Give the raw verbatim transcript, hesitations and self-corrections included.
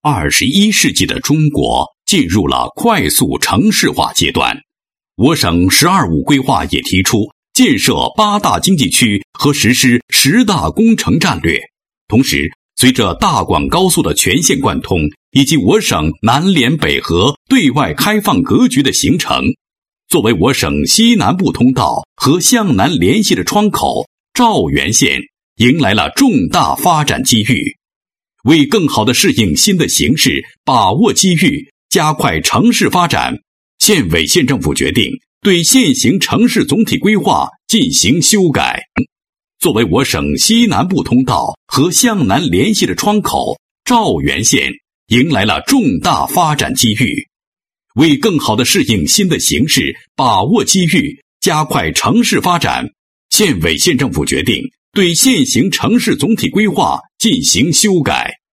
二十一世纪的中国进入了快速城市化阶段。我省“十二五”规划也提出建设八大经济区和实施十大工程战略。同时，随着大广高速的全线贯通，以及我省南联北合对外开放格局的形成，作为我省西南部通道和向南联系的窗口，肇源线迎来了重大发展机遇。为更好地适应新的形势，把握机遇，加快城市发展，县委县政府决定对现行城市总体规划进行修改。作为我省西南部通道和向南联系的窗口，肇源线迎来了重大发展机遇。为更好地适应新的形势，把握机遇，加快城市发展，县委县政府决定对现行城市总体规划进行修改。